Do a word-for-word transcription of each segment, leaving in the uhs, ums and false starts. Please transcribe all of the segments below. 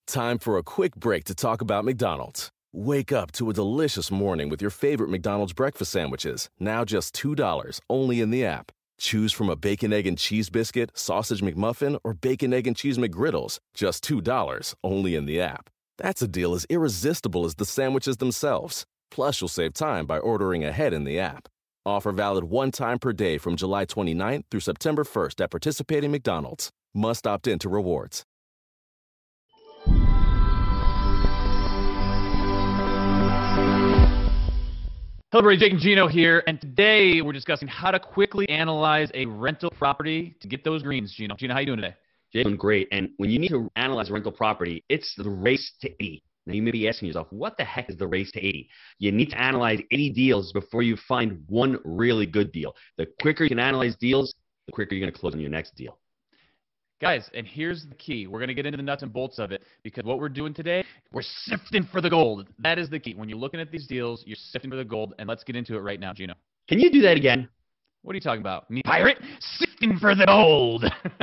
Time for a quick break to talk about McDonald's. Wake up to a delicious morning with your favorite McDonald's breakfast sandwiches, now just two dollars, only in the app. Choose from a bacon, egg, and cheese biscuit, sausage McMuffin, or bacon, egg, and cheese McGriddles, just two dollars, only in the app. That's a deal as irresistible as the sandwiches themselves. Plus, you'll save time by ordering ahead in the app. Offer valid one time per day from July twenty-ninth through September first at participating McDonald's. Must opt in to rewards. Hello, everybody. Jake and Gino here, and today we're discussing how to quickly analyze a rental property to get those greens. Gino, Gino, how you doing today? Jake, doing great. And when you need to analyze a rental property, it's the race to eighty. Now, you may be asking yourself, what the heck is the race to eighty? You need to analyze eighty deals before you find one really good deal. The quicker you can analyze deals, the quicker you're going to close on your next deal. Guys, and here's the key. We're going to get into the nuts and bolts of it because what we're doing today, we're sifting for the gold. That is the key. When you're looking at these deals, you're sifting for the gold, and let's get into it right now, Gino. Can you do that again? What are you talking about? Me, pirate? Sifting for the gold.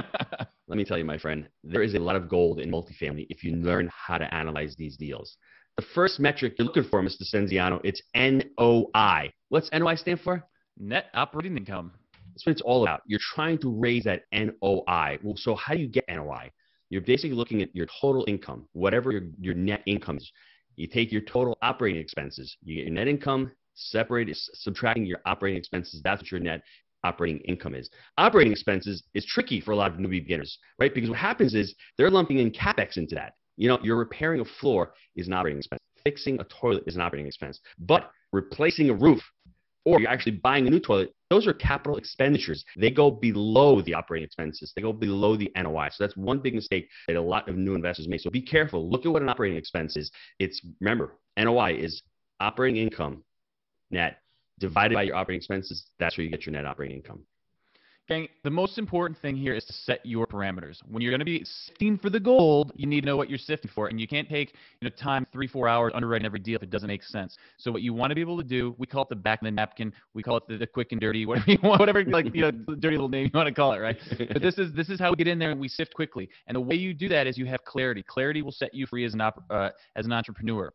Let me tell you, my friend, there is a lot of gold in multifamily if you learn how to analyze these deals. The first metric you're looking for, Mister Senziano, it's N O I. What's N O I stand for? Net operating income. That's what it's all about. You're trying to raise that N O I. Well, so how do you get N O I? You're basically looking at your total income, whatever your, your net income is. You take your total operating expenses. You get your net income, separate, subtracting your operating expenses. That's what your net operating income is. Operating expenses is tricky for a lot of newbie beginners, right? Because what happens is they're lumping in CapEx into that. You know, you're repairing a floor is an operating expense. Fixing a toilet is an operating expense. But replacing a roof, or you're actually buying a new toilet, those are capital expenditures. They go below the operating expenses. They go below the N O I. So that's one big mistake that a lot of new investors make. So be careful. Look at what an operating expense is. It's, remember, N O I is operating income net divided by your operating expenses. That's where you get your net operating income. Okay, the most important thing here is to set your parameters. When you're going to be sifting for the gold, you need to know what you're sifting for, and you can't take you know time three, four hours underwriting every deal if it doesn't make sense. So what you want to be able to do, we call it the back of the napkin, we call it the, the quick and dirty, whatever you want, whatever like you know dirty little name you want to call it, right? But this is this is how we get in there and we sift quickly. And the way you do that is you have clarity. Clarity will set you free as an op- uh, as an entrepreneur.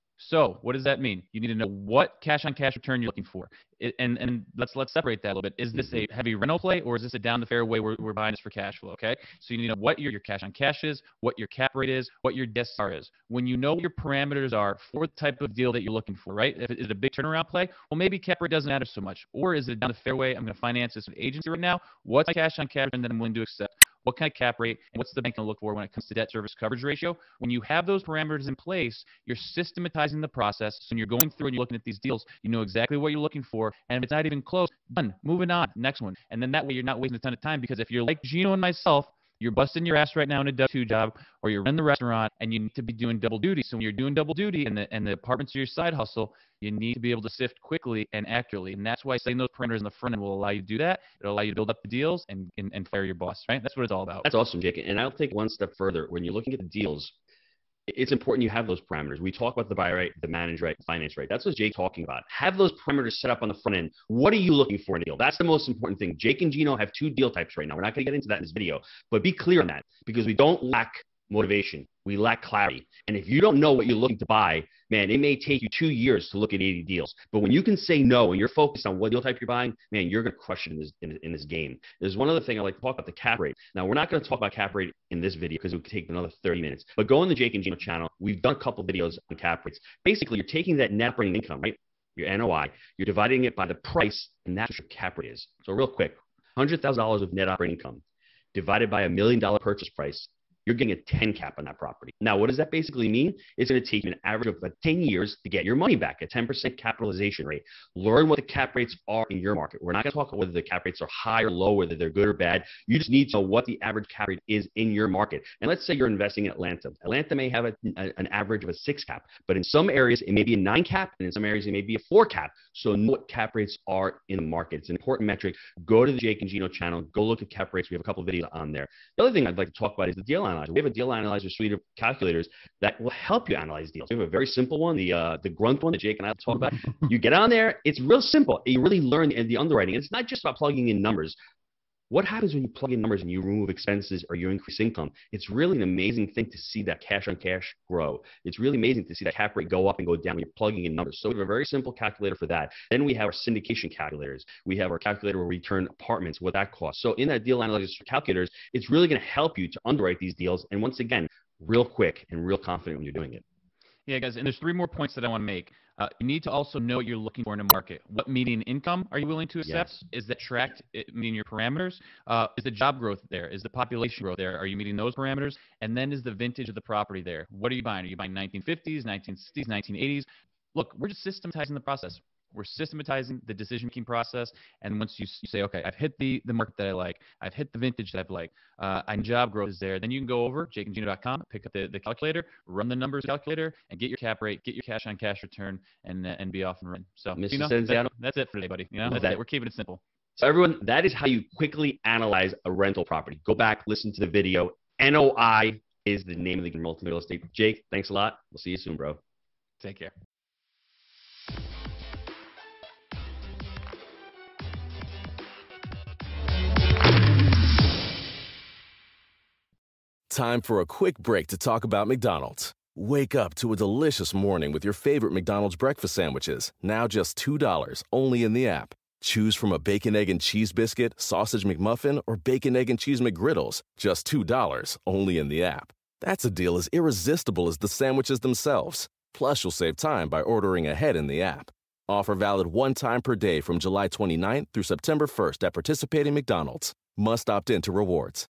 So what does that mean? You need to know what cash-on-cash return you're looking for. It, and and let's let's separate that a little bit. Is this a heavy rental play, or is this a down the fairway where we're buying this for cash flow, okay? So you need to know what your, your cash-on-cash is, what your cap rate is, what your D S R is. When you know what your parameters are for the type of deal that you're looking for, right? If it is a big turnaround play, well, maybe cap rate doesn't matter so much. Or is it down the fairway, I'm going to finance this with agency right now. What's my cash-on-cash return that I'm willing to accept? What kind of cap rate, and what's the bank going to look for when it comes to debt service coverage ratio? When you have those parameters in place, you're systematizing the process. So when you're going through and you're looking at these deals, you know exactly what you're looking for. And if it's not even close, done. Moving on. Next one. And then that way you're not wasting a ton of time, because if you're like Gino and myself, you're busting your ass right now in a W two job, or you're running the restaurant, and you need to be doing double duty. So when you're doing double duty and the, and the apartments are your side hustle, you need to be able to sift quickly and accurately. And that's why setting those parameters in the front end will allow you to do that. It'll allow you to build up the deals and, and, and fire your boss, right? That's what it's all about. That's awesome, Jake. And I'll take one step further. When you're looking at the deals, it's important you have those parameters. We talk about the buy right, the manage right, the finance right. That's what Jake's talking about. Have those parameters set up on the front end. What are you looking for in a deal? That's the most important thing. Jake and Gino have two deal types right now. We're not going to get into that in this video, but be clear on that, because we don't lack motivation. We lack clarity. And if you don't know what you're looking to buy, man, it may take you two years to look at eighty deals. But when you can say no and you're focused on what deal type you're buying, man, you're going to crush it in this, in, in this game. There's one other thing I like to talk about, the cap rate. Now, we're not going to talk about cap rate in this video because it would take another thirty minutes. But go on the Jake and Gino channel. We've done a couple of videos on cap rates. Basically, you're taking that net operating income, right, your N O I, you're dividing it by the price, and that's what your cap rate is. So real quick, one hundred thousand dollars of net operating income divided by a million dollar purchase price, you're getting a ten cap on that property. Now, what does that basically mean? It's going to take you an average of about ten years to get your money back, a ten percent capitalization rate. Learn what the cap rates are in your market. We're not going to talk about whether the cap rates are high or low, whether they're good or bad. You just need to know what the average cap rate is in your market. And let's say you're investing in Atlanta. Atlanta may have a, a, an average of a six cap, but in some areas it may be a nine cap, and in some areas it may be a four cap. So know what cap rates are in the market. It's an important metric. Go to the Jake and Gino channel. Go look at cap rates. We have a couple of videos on there. The other thing I'd like to talk about is the deal analyzer. We have a deal analyzer suite of calculators that will help you analyze deals. We have a very simple one, the uh, the grunt one that Jake and I talk about. You get on there. It's real simple. You really learn the, the underwriting. And it's not just about plugging in numbers. What happens when you plug in numbers and you remove expenses or you increase income? It's really an amazing thing to see that cash on cash grow. It's really amazing to see that cap rate go up and go down when you're plugging in numbers. So we have a very simple calculator for that. Then we have our syndication calculators. We have our calculator where we turn apartments, what that costs. So in that deal analysis calculators, it's really going to help you to underwrite these deals. And once again, real quick and real confident when you're doing it. Yeah, guys, and there's three more points that I want to make. Uh, you need to also know what you're looking for in a market. What median income are you willing to accept? Yes. Is that tracked, meaning your parameters? Uh, is the job growth there? Is the population growth there? Are you meeting those parameters? And then is the vintage of the property there? What are you buying? Are you buying nineteen fifties, nineteen sixties, nineteen eighties? Look, we're just systematizing the process. We're systematizing the decision-making process, and once you, you say, okay, I've hit the, the market that I like, I've hit the vintage that I've liked, uh, and job growth is there, then you can go over jake and gino dot com, pick up the, the calculator, run the numbers calculator, and get your cap rate, get your cash-on-cash return, and uh, and be off and running. So, Mister you know, Senziano, that, that's it for today, buddy. You know, that's that, it. We're keeping it simple. So everyone, that is how you quickly analyze a rental property. Go back, listen to the video. N O I is the name of the multi real estate. Jake, thanks a lot. We'll see you soon, bro. Take care. Time for a quick break to talk about McDonald's. Wake up to a delicious morning with your favorite McDonald's breakfast sandwiches, now just two dollars, only in the app. Choose from a bacon, egg, and cheese biscuit, sausage McMuffin, or bacon, egg, and cheese McGriddles, just two dollars, only in the app. That's a deal as irresistible as the sandwiches themselves. Plus, you'll save time by ordering ahead in the app. Offer valid one time per day from July twenty-ninth through September first at participating McDonald's. Must opt in to rewards.